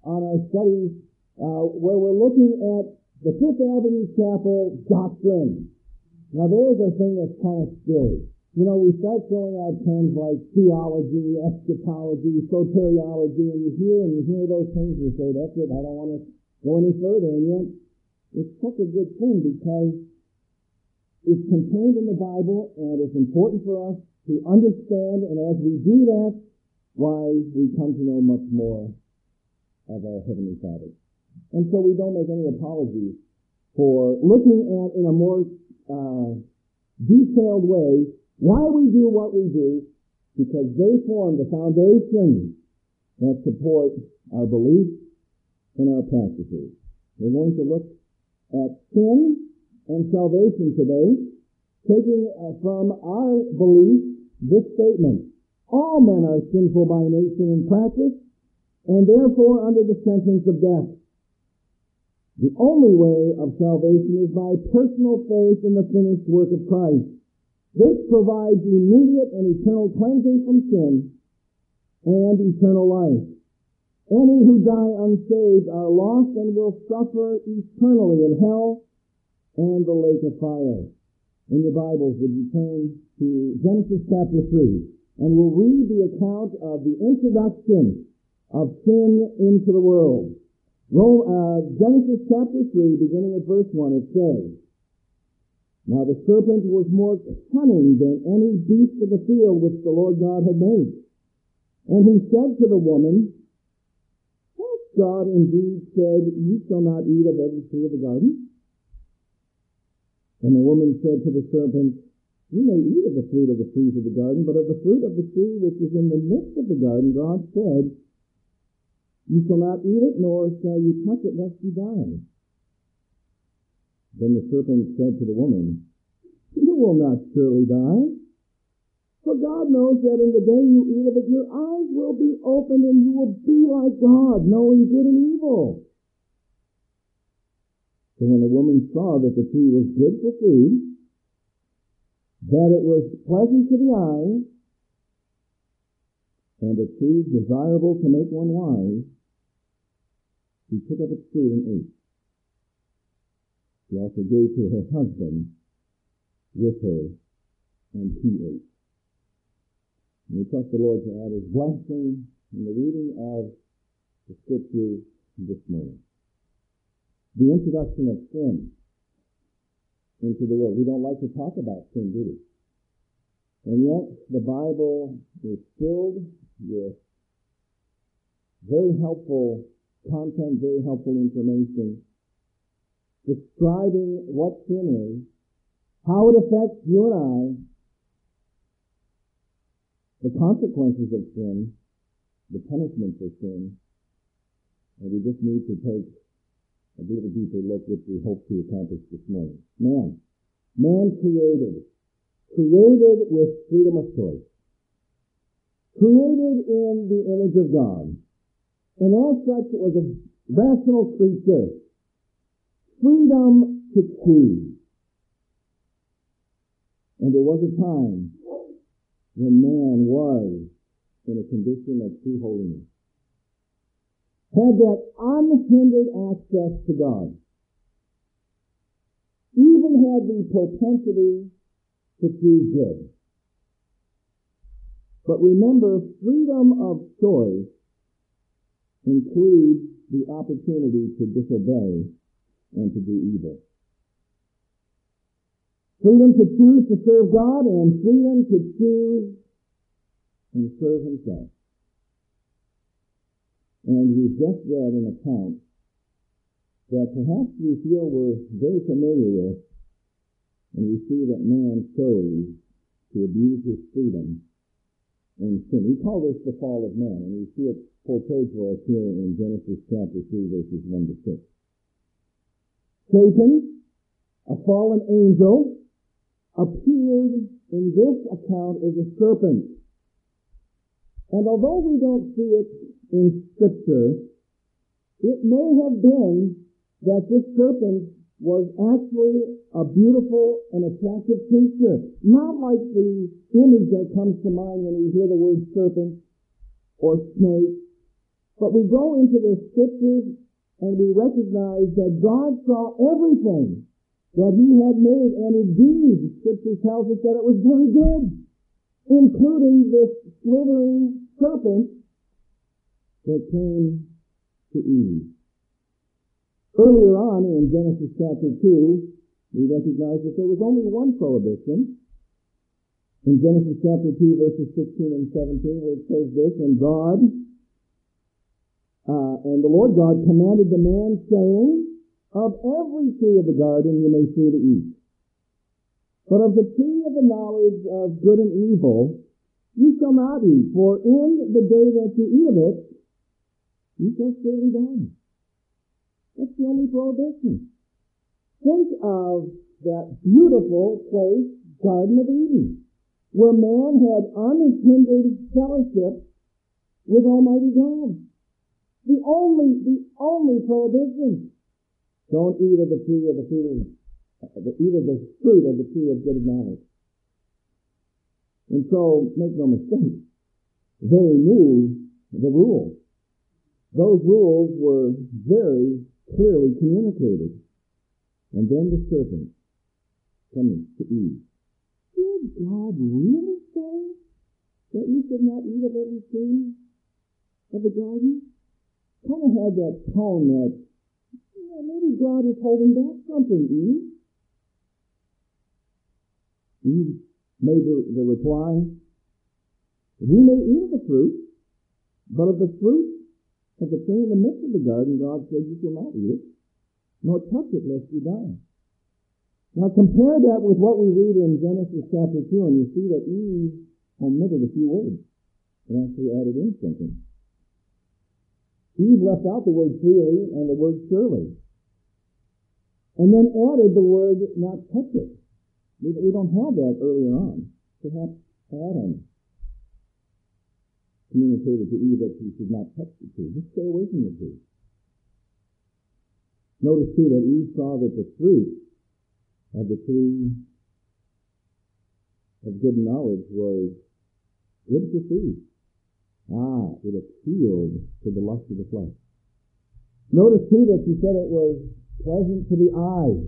on our studies where we're looking at the Fifth Avenue Chapel doctrine. Now there's a thing that's kind of scary. You know, we start throwing out terms like theology, eschatology, soteriology, and you hear those things and you say, that's it, I don't want to go any further. And yet, it's such a good thing because it's contained in the Bible and it's important for us to understand, and as we do that, why we come to know much more of our Heavenly Father. And so we don't make any apologies for looking at in a more detailed way why we do what we do, because they form the foundation that support our beliefs and our practices. We're going to look at sin and salvation today, taking from our belief this statement: all men are sinful by nature and practice, and therefore under the sentence of death. The only way of salvation is by personal faith in the finished work of Christ. This provides immediate and eternal cleansing from sin and eternal life. Any who die unsaved are lost and will suffer eternally in hell and the lake of fire. In your Bibles, would you turn to Genesis chapter 3, and we'll read the account of the introduction of sin into the world. Genesis chapter 3, beginning at verse 1, it says, "Now the serpent was more cunning than any beast of the field which the Lord God had made. And he said to the woman, Has God indeed said, You shall not eat of every tree of the garden? And the woman said to the serpent, You may eat of the fruit of the trees of the garden, but of the fruit of the tree which is in the midst of the garden, God said, You shall not eat it, nor shall you touch it, lest you die. Then the serpent said to the woman, You will not surely die. For God knows that in the day you eat of it, your eyes will be opened, and you will be like God, knowing good and evil. So when the woman saw that the tree was good for food, that it was pleasant to the eyes, and a tree desirable to make one wise, she took up its fruit and ate. She also gave to her husband with her, and he ate. And we trust the Lord to add his blessing in the reading of the Scriptures this morning. The introduction of sin into the world. We don't like to talk about sin, do we? And yet, the Bible is filled with very helpful content, very helpful information, describing what sin is, how it affects you and I, the consequences of sin, the punishment for sin, and we just need to take a little deeper look, which we hope to accomplish this morning. Man created with freedom of choice, created in the image of God, and as such was a rational creature, freedom to choose. And there was a time when man was in a condition of true holiness, had that unhindered access to God, even had the propensity to choose good. But remember, freedom of choice includes the opportunity to disobey and to do evil. Freedom to choose to serve God and freedom to choose and serve himself. And we've just read an account that perhaps we feel we're very familiar with, and we see that man chose to abuse his freedom and sin. We call this the fall of man, and we see it portrayed for us here in Genesis chapter 3, verses 1 to 6. Satan, a fallen angel, appeared in this account as a serpent. And although we don't see it in Scripture, it may have been that this serpent was actually a beautiful and attractive creature, not like the image that comes to mind when we hear the word serpent or snake But we go into the Scriptures and we recognize that God saw everything that He had made, and indeed, Scripture tells us that it was very good, including this slithering serpent that came to Eve. Earlier on in Genesis chapter 2, we recognize that there was only one prohibition. In Genesis chapter 2, verses 16 and 17, where it says this, and the Lord God commanded the man, saying, of every tree of the garden you may freely eat. But of the tree of the knowledge of good and evil you shall not eat, for in the day that you eat of it, you shall surely die. That's the only prohibition. Think of that beautiful place, Garden of Eden, where man had unhindered fellowship with Almighty God. The only prohibition. Don't eat of the tree of the fruit of the tree of good and knowledge. And so, make no mistake, they knew the rules. Those rules were very clearly communicated. And then the serpent coming to Eve. Did God really say that you should not eat of every tree of the garden? Kind of had that tone that, maybe God is holding back something, Eve. Eve made the reply, we may eat of the fruit, but of the fruit of the tree in the midst of the garden, God said, you shall not eat it, nor touch it, lest you die. Now compare that with what we read in Genesis chapter 2, and you see that Eve omitted a few words and actually added in something. Eve left out the word freely and the word surely, and then added the word not touch it. We don't have that earlier on. Perhaps Adam communicated to Eve that she should not touch the tree. Just stay away from the tree. Notice too that Eve saw that the fruit of the tree of good knowledge was good to see. It appealed to the lust of the flesh. Notice too that she said it was pleasant to the eye.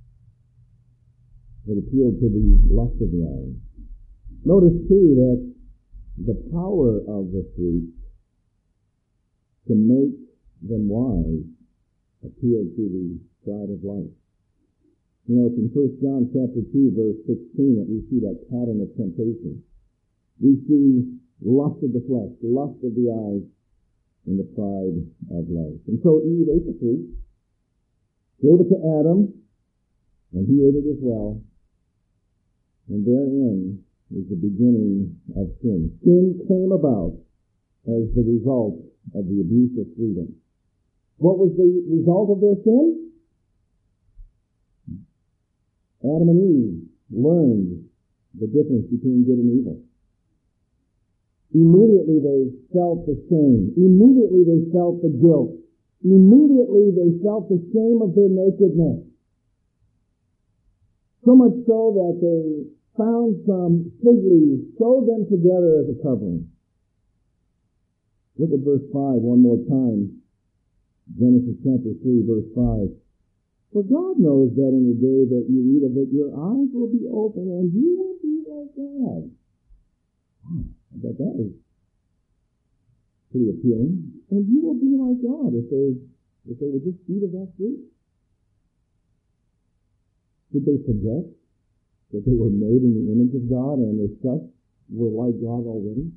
It appealed to the lust of the eye. Notice too that the power of the fruit to make them wise appealed to the pride of life. It's in 1 John chapter 2, verse 16 that we see that pattern of temptation. We see lust of the flesh, lust of the eyes, and the pride of life. And so Eve ate the fruit, gave it to Adam, and he ate it as well. And therein is the beginning of sin. Sin came about as the result of the abuse of freedom. What was the result of their sin? Adam and Eve learned the difference between good and evil. Immediately they felt the shame. Immediately they felt the guilt. Immediately they felt the shame of their nakedness. So much so that they found some fig leaves, sewed them together as a covering. Look at verse 5 one more time. Genesis chapter 3, verse 5. For God knows that in the day that you eat of it, your eyes will be open and you will be like God. I bet that is pretty appealing. And you will be like God if they would just eat of that fruit. Did they forget that they were made in the image of God and as such were like God already?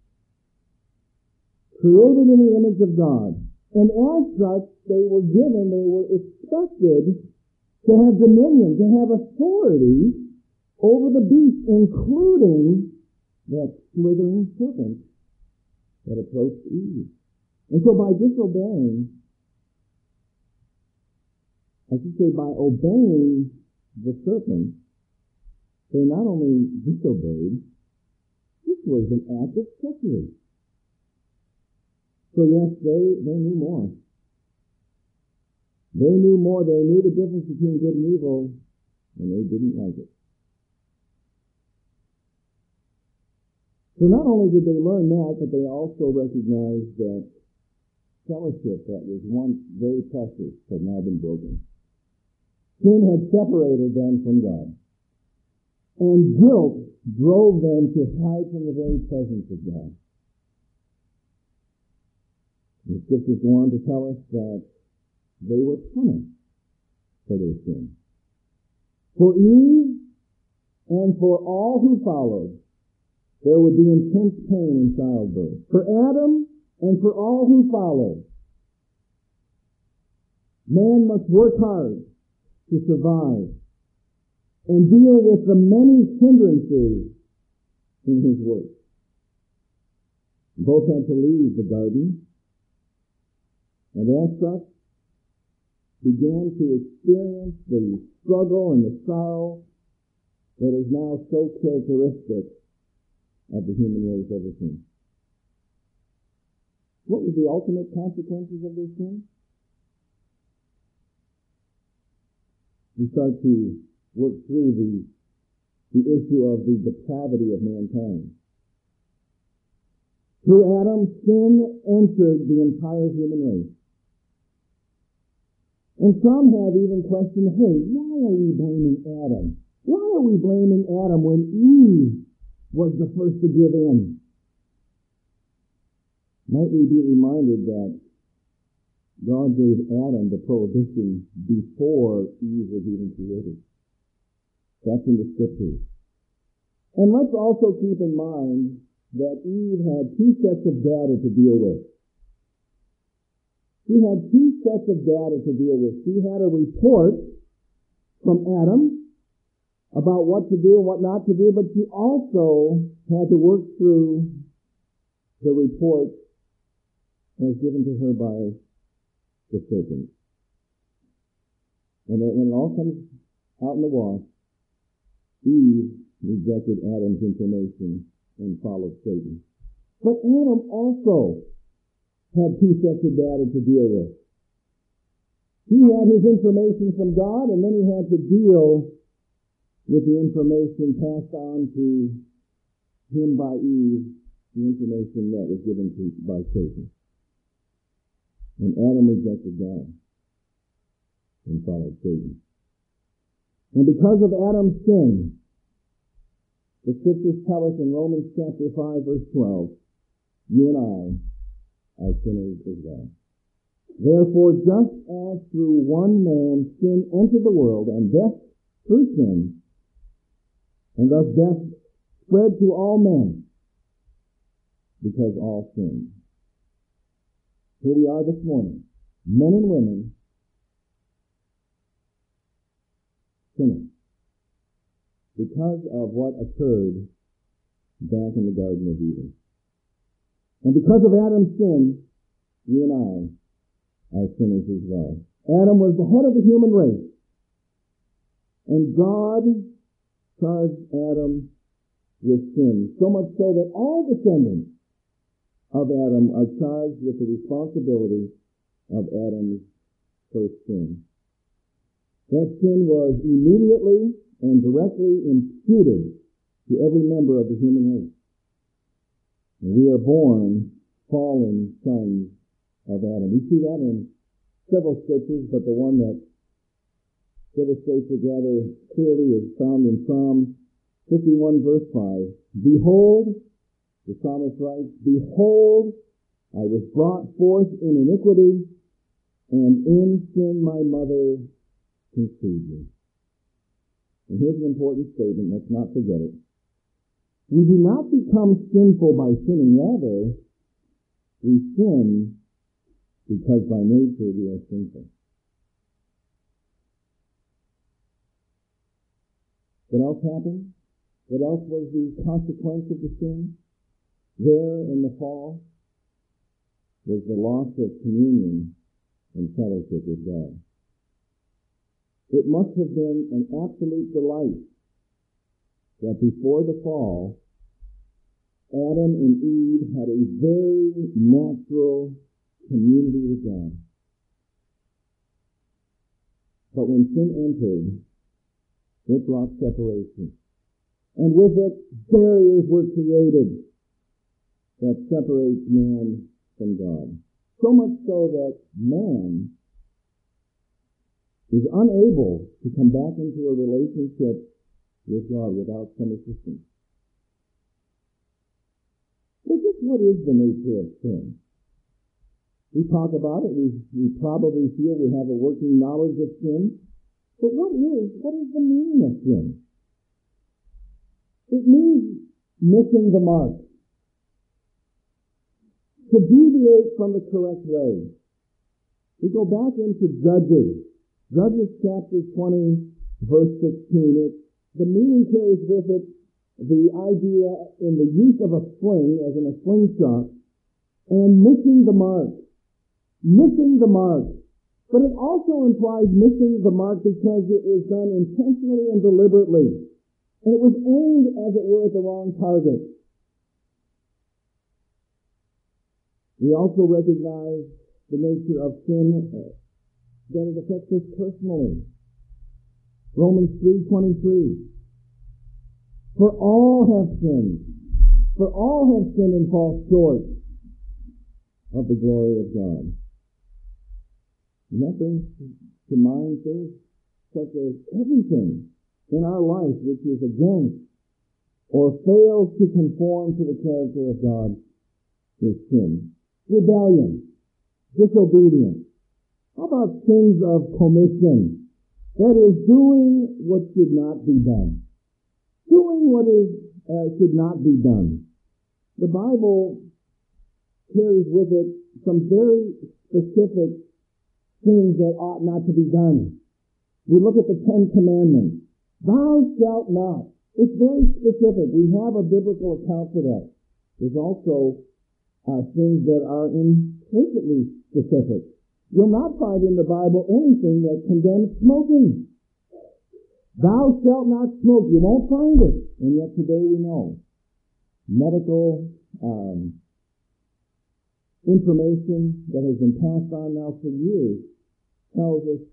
Created in the image of God. And as such, they were expected to have dominion, to have authority over the beast, including that slithering serpent that approached Eve. And so by obeying the serpent, they not only disobeyed, this was an act of treachery. So yes, they knew more. They knew more. They knew the difference between good and evil, and they didn't like it. So not only did they learn that, but they also recognized that fellowship that was once very precious had now been broken. Sin had separated them from God. And guilt drove them to hide from the very presence of God. The scriptures go on to tell us that they were punished for their sin. For Eve and for all who followed, there would be intense pain in childbirth. For Adam and for all who followed, man must work hard to survive and deal with the many hindrances in his work. Both had to leave the garden, and as such, began to experience the struggle and the sorrow that is now so characteristic of the human race ever since. What were the ultimate consequences of their sin? We start to work through the issue of the depravity of mankind. Through Adam, sin entered the entire human race. And some have even questioned, hey, why are we blaming Adam? Why are we blaming Adam when Eve was the first to give in? Might we be reminded that God gave Adam the prohibition before Eve was even created? That's in the scriptures. And let's also keep in mind that Eve had two sets of data to deal with. She had two sets of data to deal with. She had a report from Adam about what to do and what not to do, but she also had to work through the report as given to her by the serpent. And when it all comes out in the wash, Eve rejected Adam's information and followed Satan. But Adam also had two sets of data to deal with. He had his information from God, and then he had to deal with the information passed on to him by Eve, the information that was given by Satan. And Adam rejected God and followed Satan. And because of Adam's sin, the scriptures tell us in Romans chapter 5, verse 12, you and I are sinners as well. Therefore, just as through one man sin entered the world, and death through sin, and thus death spread to all men, because all sinned. Here we are this morning, men and women, sinners, because of what occurred back in the Garden of Eden. And because of Adam's sin, you and I are sinners as well. Adam was the head of the human race. And God charged Adam with sin, so much so that all descendants of Adam are charged with the responsibility of Adam's first sin. That sin was immediately and directly imputed to every member of the human race. And we are born fallen sons of Adam. We see that in several scriptures, but the one that illustrates it rather clearly is found in Psalm 51, verse 5. Behold, the psalmist writes, behold, I was brought forth in iniquity, and in sin my mother conceived me. And here's an important statement, let's not forget it. We do not become sinful by sinning, rather, we sin because by nature we are sinful. What else happened? What else was the consequence of the sin? There in the fall was the loss of communion and fellowship with God. It must have been an absolute delight that before the fall, Adam and Eve had a very natural community with God. But when sin entered, it brought separation. And with it, barriers were created that separates man from God. So much so that man is unable to come back into a relationship with God without some assistance. So just what is the nature of sin? We talk about it. We probably feel we have a working knowledge of sin. But what is the meaning of sin? It means missing the mark. To deviate from the correct way. We go back into Judges. Judges chapter 20, verse 16. The meaning carries with it the idea in the use of a sling, as in a slingshot, and missing the mark. Missing the mark. But it also implies missing the mark because it was done intentionally and deliberately. And it was aimed, as it were, at the wrong target. We also recognize the nature of sin that it affects us personally. Romans 3:23. For all have sinned. For all have sinned and fall short of the glory of God. And that brings to mind things such as everything in our life which is against or fails to conform to the character of God is sin. Rebellion, disobedience. How about sins of commission? That is, doing what should not be done. Doing what should not be done. The Bible carries with it some very specific things that ought not to be done. We look at the Ten Commandments. Thou shalt not. It's very specific. We have a biblical account for that. There's also things that are implicitly specific. You'll not find in the Bible anything that condemns smoking. Thou shalt not smoke. You won't find it. And yet today we know. Medical information that has been passed on now for years tells us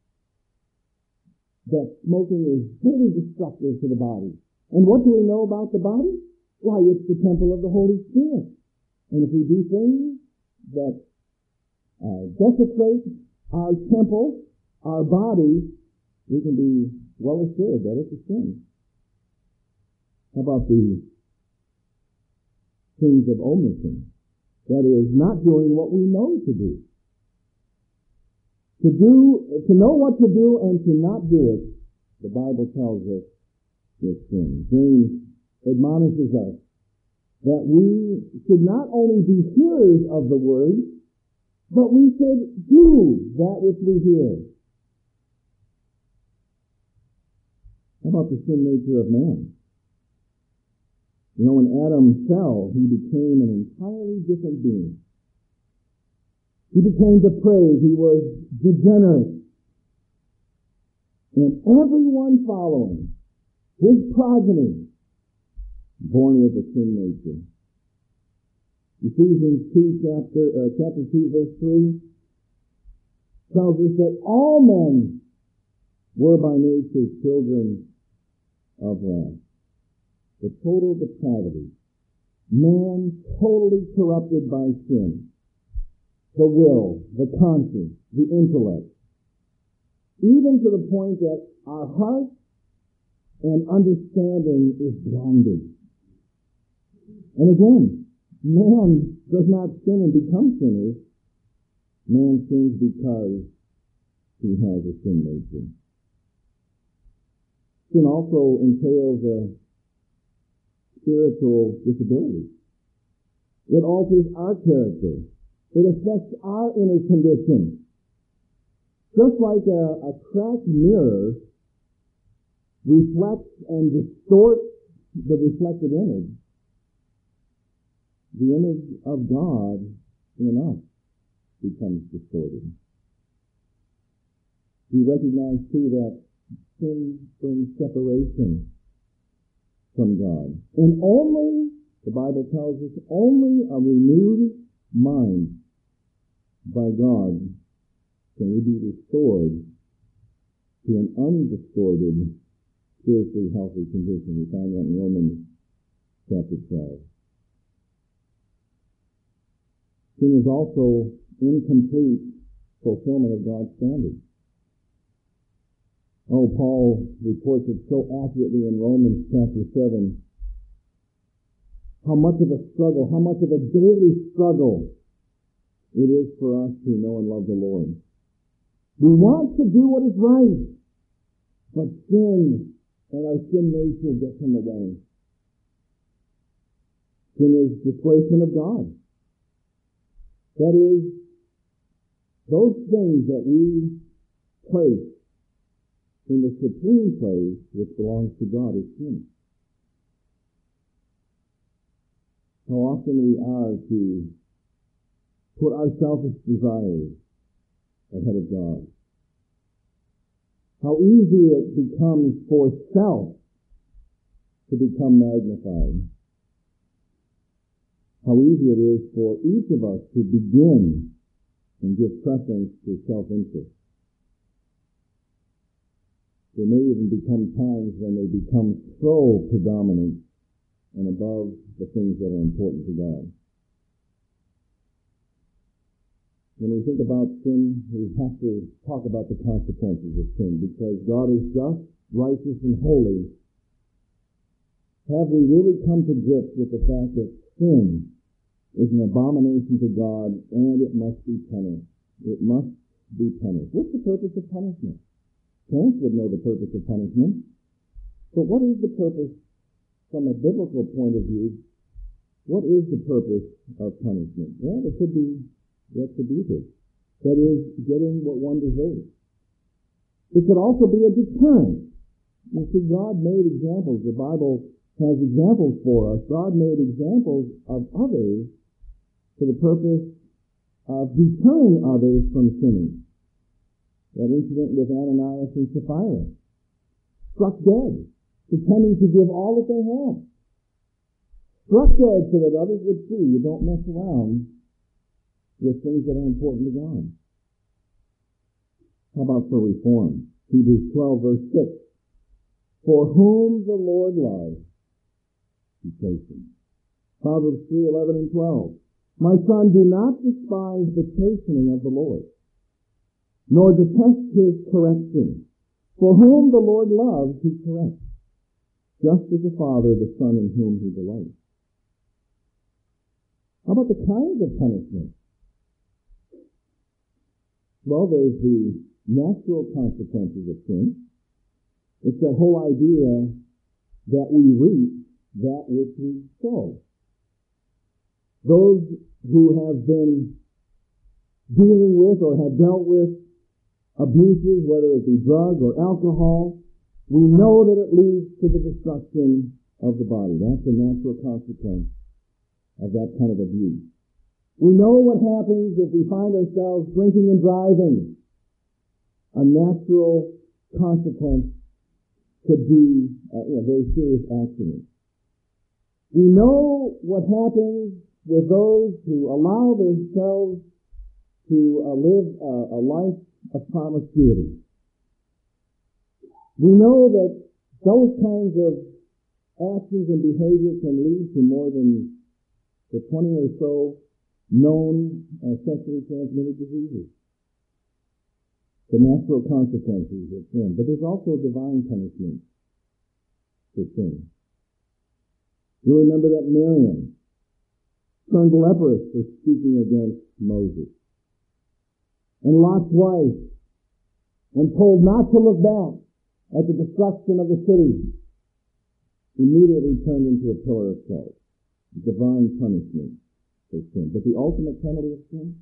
that smoking is very destructive to the body. And what do we know about the body? Why, it's the temple of the Holy Spirit. And if we do things that desecrate our temple, our body, we can be well assured that it's a sin. How about the sins of omission? That is, not doing what we know to do. To know what to do and to not do it, the Bible tells us is sin. James admonishes us that we should not only be hearers of the word, but we should do that which we hear. How about the sin nature of man? You know, when Adam fell, he became an entirely different being. He became depraved. He was degenerate. And everyone following, his progeny, born with a sin nature. Ephesians 2, chapter 2, verse 3, tells us that all men were by nature children of wrath. The total depravity. Man totally corrupted by sin. The will, the conscience, the intellect. Even to the point that our heart and understanding is blinded. And again, man does not sin and become sinners. Man sins because he has a sin nature. Sin also entails a spiritual disability. It alters our character. It affects our inner condition. Just like a cracked mirror reflects and distorts the reflected image, the image of God in us becomes distorted. We recognize too that sin brings separation from God. And only, the Bible tells us, only a renewed mind by God can we be restored to an undistorted, spiritually healthy condition. We find that in Romans chapter 12. Sin is also incomplete fulfillment of God's standards. Oh, Paul reports it so accurately in Romans chapter 7. How much of a struggle, how much of a daily struggle it is for us to know and love the Lord. We want to do what is right, but sin and our sin nature gets in the way. Sin is displacement of God. That is, those things that we place in the supreme place which belongs to God is sin. How often we are to put our selfish desires ahead of God. How easy it becomes for self to become magnified. How easy it is for each of us to begin and give preference to self-interest. There may even become times when they become so predominant and above the things that are important to God. When we think about sin, we have to talk about the consequences of sin, because God is just, righteous, and holy. Have we really come to grips with the fact that sin is an abomination to God and it must be punished? It must be punished. What's the purpose of punishment? Parents would know the purpose of punishment. But what is the purpose from a biblical point of view? What is the purpose of punishment? Well, it could be retributive. That is, getting what one deserves. It could also be a deterrent. You see, God made examples. The Bible has examples for us. God made examples of others for the purpose of deterring others from sinning. That incident with Ananias and Sapphira, struck dead, pretending to give all that they had. Struck dead so that others would see you don't mess around with things that are important to God. How about for reform? Hebrews 12, verse 6. For whom the Lord loves, he chastens. Proverbs 3, 11 and 12. My son, do not despise the chastening of the Lord, nor detest his correction. For whom the Lord loves, he corrects, just as a father the son in whom he delights. How about the kinds of punishment? Well, there's the natural consequences of sin. It's that whole idea that we reap that which we sow. Those who have been dealing with or have dealt with abuses, whether it be drug or alcohol, we know that it leads to the destruction of the body. That's a natural consequence of that kind of abuse. We know what happens if we find ourselves drinking and driving. A natural consequence could be a very serious accident. We know what happens with those who allow themselves to live a life of promiscuity. We know that those kinds of actions and behavior can lead to more than the 20 or so known sexually transmitted diseases. The natural consequences of sin. But there's also divine punishment for sin. You remember that Miriam turned leprous for speaking against Moses. And Lot's wife, when told not to look back at the destruction of the city, immediately turned into a pillar of salt. Divine punishment for sin. But the ultimate penalty of sin?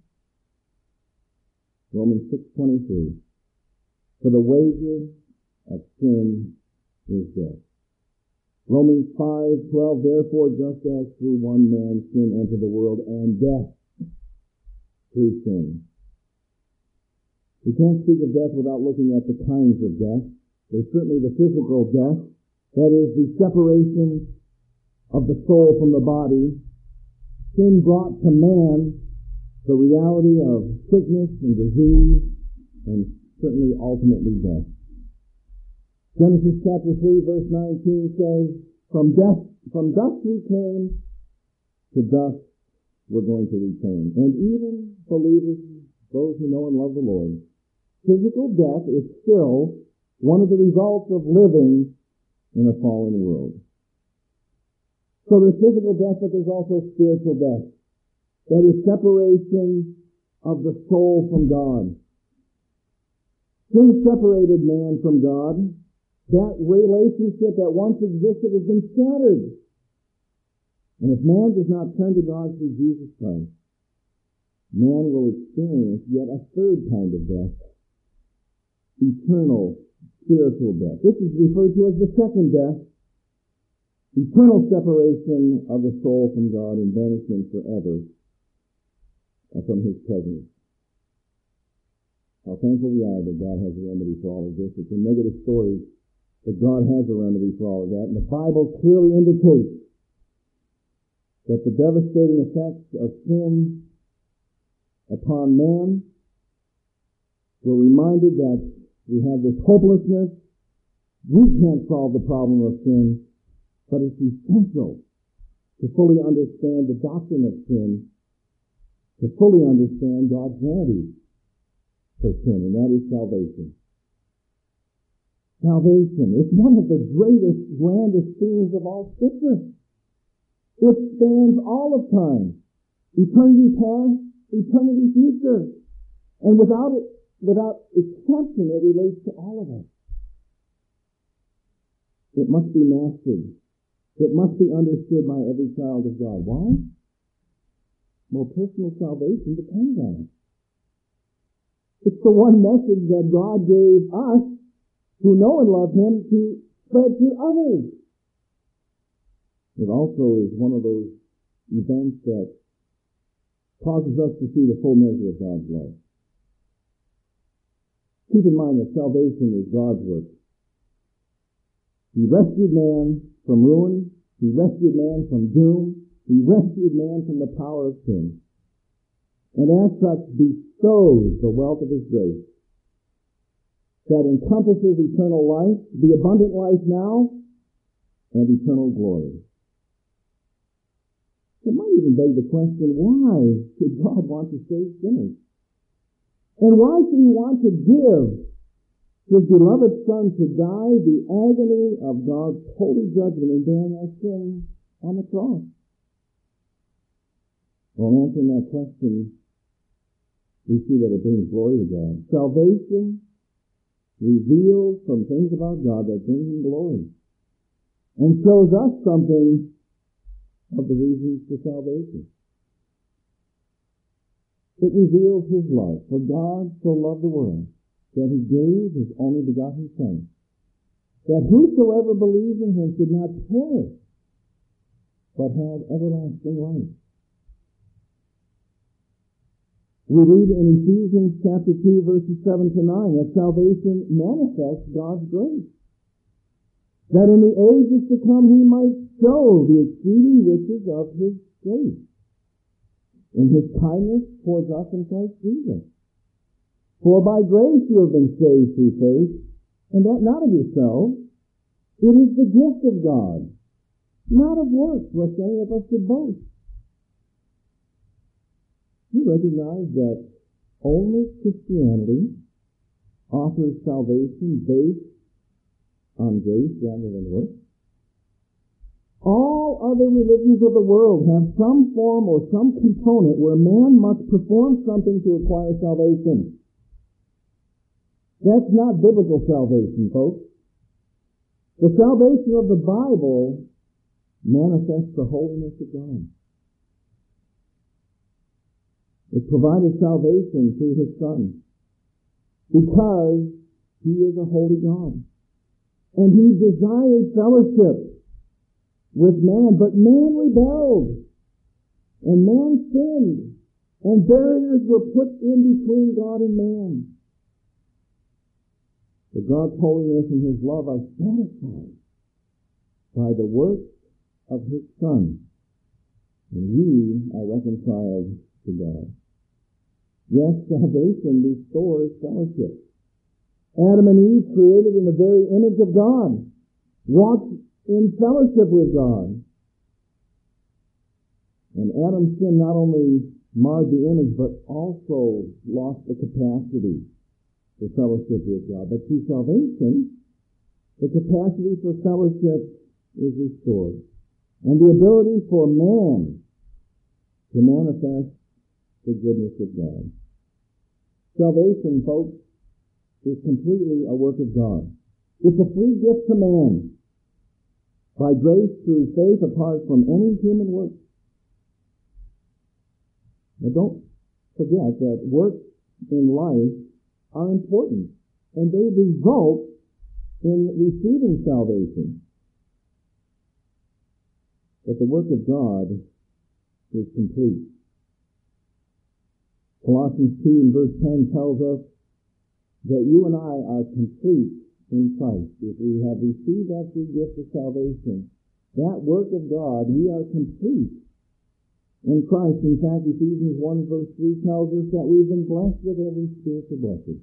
Romans 6:23. For the wages of sin is death. Romans 5:12. Therefore, just as through one man sin entered the world, and death through sin. We can't speak of death without looking at the kinds of death. There's certainly the physical death. That is the separation of the soul from the body. Sin brought to man the reality of sickness and disease, and certainly ultimately death. Genesis chapter 3 verse 19 says, From dust we came, to dust we're going to return. And even believers, those who know and love the Lord, physical death is still one of the results of living in a fallen world. So there's physical death, but there's also spiritual death. That is separation of the soul from God. Sin separated man from God. That relationship that once existed has been shattered. And if man does not turn to God through Jesus Christ, man will experience yet a third kind of death. Eternal spiritual death. This is referred to as the second death. Eternal separation of the soul from God and banishment forever from His presence. How thankful we are that God has a remedy for all of this. It's a negative story, but God has a remedy for all of that. And the Bible clearly indicates that the devastating effects of sin upon man, we're reminded that we have this hopelessness. We can't solve the problem of sin, but it's essential to fully understand the doctrine of sin, to fully understand God's remedy for sin, and that is salvation. Salvation is one of the greatest, grandest themes of all Scripture. It spans all of time, eternity past, eternity future, and without exception, it relates to all of us. It must be mastered. It must be understood by every child of God. Why? Well, personal salvation depends on it. It's the one message that God gave us who know and love Him to spread to others. It also is one of those events that causes us to see the full measure of God's love. Keep in mind that salvation is God's work. He rescued man from ruin. He rescued man from doom. He rescued man from the power of sin. And as such bestows the wealth of His grace that encompasses eternal life, the abundant life now, and eternal glory. It might even beg the question, why should God want to save sinners? And why should He want to give His beloved Son to die the agony of God's holy judgment in bearing our sin on the cross? Well, answering that question, we see that it brings glory to God. Salvation reveals some things about God that bring Him glory and shows us something of the reasons for salvation. It reveals His love. For God so loved the world that He gave His only begotten Son, that whosoever believes in Him should not perish, but have everlasting life. We read in Ephesians chapter 2, verses 7 to 9, that salvation manifests God's grace, that in the ages to come He might show the exceeding riches of His grace in His kindness towards us in Christ Jesus. For by grace you have been saved through faith, and that not of yourselves. It is the gift of God, not of works, lest any of us should boast. You recognize that only Christianity offers salvation based on grace rather than works. All other religions of the world have some form or some component where man must perform something to acquire salvation. That's not biblical salvation, folks. The salvation of the Bible manifests the holiness of God. It provided salvation through His Son because He is a holy God. And He desired fellowship with man, but man rebelled, and man sinned, and barriers were put in between God and man. But God's holiness and His love are satisfied by the work of His Son, and we are reconciled to God. Yes, salvation restores fellowship. Adam and Eve, created in the very image of God, walked in fellowship with God. And Adam's sin not only marred the image, but also lost the capacity for fellowship with God. But through salvation, the capacity for fellowship is restored. And the ability for man to manifest the goodness of God. Salvation, folks, is completely a work of God. It's a free gift to man by grace through faith apart from any human work. Now don't forget that works in life are important, and they result in receiving salvation. But the work of God is complete. Colossians 2 and verse 10 tells us that you and I are complete in Christ. If we have received that free gift of salvation, that work of God, we are complete in Christ. In fact, Ephesians 1 verse 3 tells us that we've been blessed with every spiritual blessing.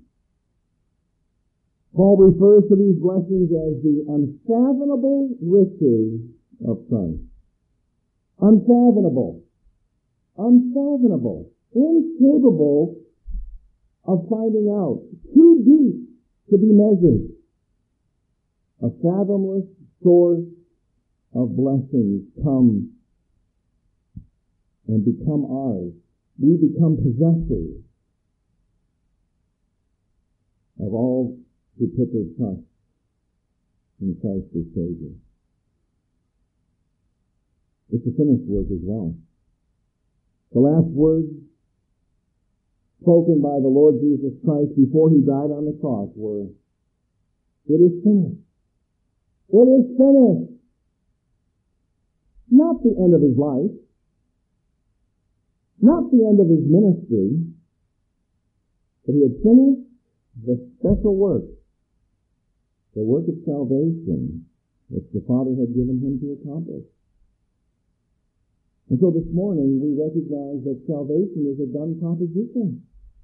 Paul refers to these blessings as the unfathomable riches of Christ. Unfathomable. Unfathomable. Incapable of finding out. Too deep to be measured. A fathomless source of blessings come and become ours. We become possessors of all who put their trust in Christ as Savior. It's a finished work as well. The last words spoken by the Lord Jesus Christ before he died on the cross were, "It is finished." It is finished. Not the end of his life. Not the end of his ministry. But he had finished the special work. The work of salvation which the Father had given him to accomplish. And so this morning we recognize that salvation is a done proposition.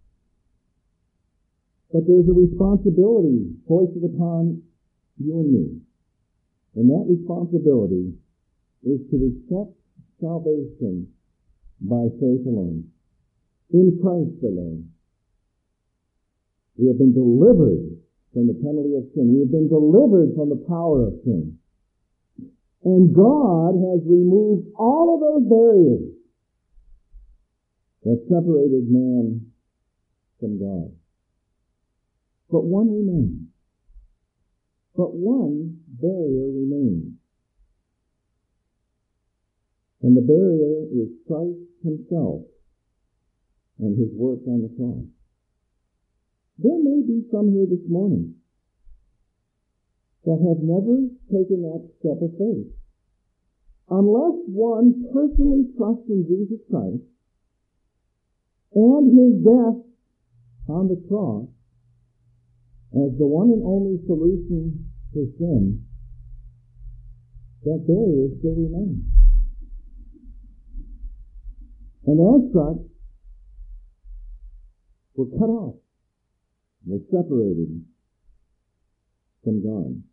But there's a responsibility foisted upon you and me. And that responsibility is to accept salvation by faith alone, in Christ alone. We have been delivered from the penalty of sin. We have been delivered from the power of sin. And God has removed all of those barriers that separated man from God. But one remains. But one barrier remains. And the barrier is Christ himself and his work on the cross. There may be some here this morning that have never taken that step of faith. Unless one personally trusts in Jesus Christ and his death on the cross as the one and only solution for sin, that barrier still remains. And as such, we're cut off. We're separated from God.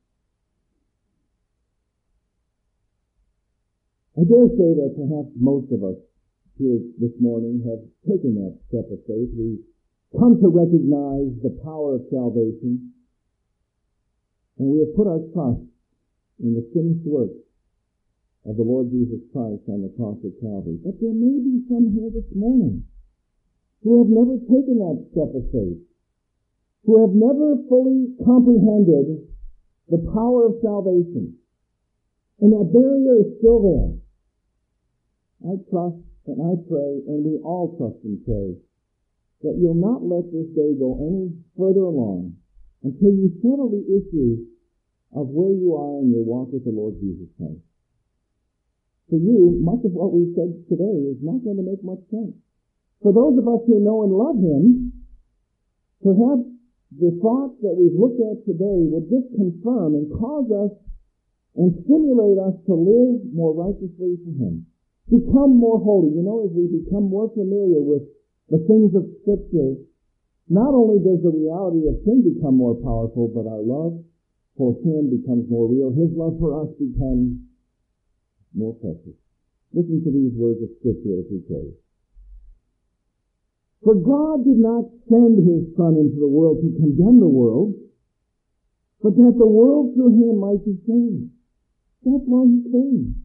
I dare say that perhaps most of us here this morning have taken that step of faith. We've come to recognize the power of salvation, and we have put our trust in the finished work of the Lord Jesus Christ on the cross of Calvary. But there may be some here this morning who have never taken that step of faith, who have never fully comprehended the power of salvation. And that barrier is still there. I trust and I pray, and we all trust and pray, that you'll not let this day go any further along until you settle the issue of where you are in your walk with the Lord Jesus Christ. For you, much of what we've said today is not going to make much sense. For those of us who know and love him, perhaps the thoughts that we've looked at today would just confirm and cause us and stimulate us to live more righteously for him. Become more holy. You know, as we become more familiar with the things of Scripture, not only does the reality of sin become more powerful, but our love for him becomes more real. His love for us becomes more precious. Listen to these words of Scripture as we close. For God did not send his Son into the world to condemn the world, but that the world through him might be saved. That's why he came.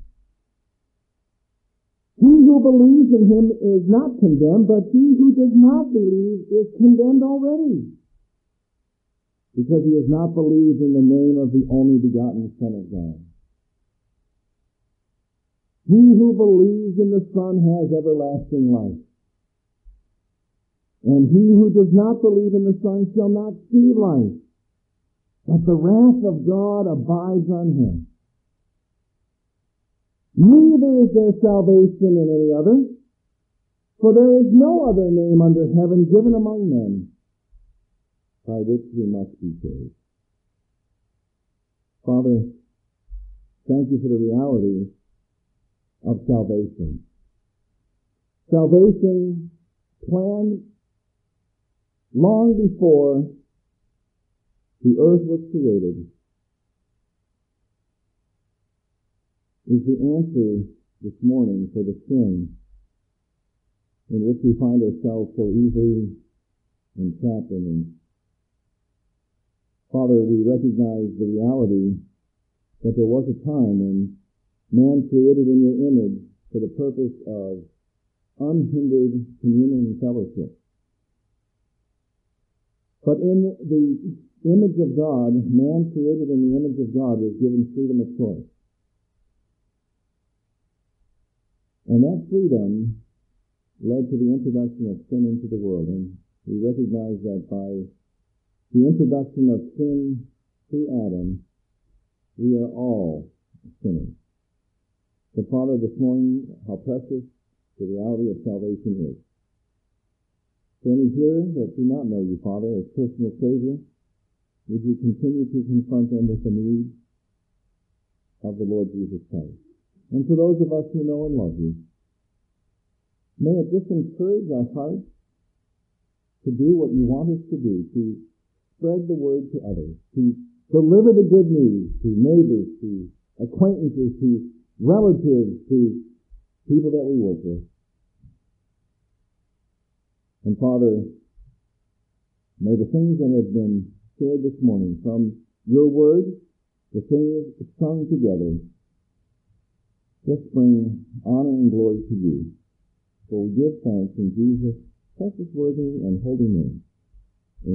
He who believes in him is not condemned, but he who does not believe is condemned already, because he has not believed in the name of the only begotten Son of God. He who believes in the Son has everlasting life, and he who does not believe in the Son shall not see life, but the wrath of God abides on him. Neither is there salvation in any other, for there is no other name under heaven given among men by which we must be saved. Father, thank you for the reality of salvation. Salvation planned long before the earth was created is the answer this morning for the sin in which we find ourselves so easily entrapped in. Father, we recognize the reality that there was a time when man created in your image for the purpose of unhindered communion and fellowship. But in the image of God, man created in the image of God was given freedom of choice. And that freedom led to the introduction of sin into the world. And we recognize that by the introduction of sin through Adam, we are all sinners. But Father, this morning, how precious the reality of salvation is. For any here that do not know you, Father, as personal Savior, would you continue to confront them with the need of the Lord Jesus Christ? And for those of us who know and love you, may it just encourage our hearts to do what you want us to do, to spread the word to others, to deliver the good news to neighbors, to acquaintances, to relatives, to people that we work with. And Father, may the things that have been shared this morning from your word, the things sung together, just bring honor and glory to you. For we give thanks in Jesus' precious, worthy, and holy name.